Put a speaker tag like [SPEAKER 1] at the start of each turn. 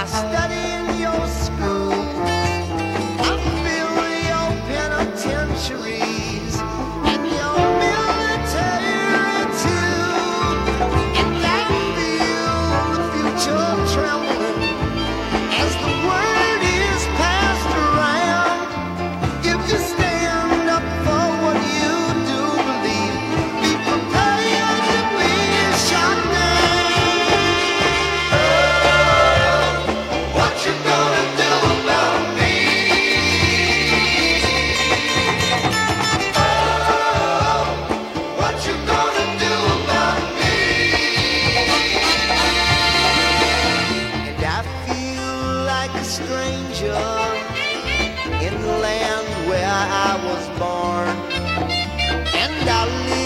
[SPEAKER 1] study in your school. I feel your penitentiaries and your military too. And I feel the future trembling as the word is passed around. If you stand up for what you do believe, be prepared to be shot down. What you gonna do about me? Oh, what you gonna do about me? And I feel like a stranger in the land where I was born, and I live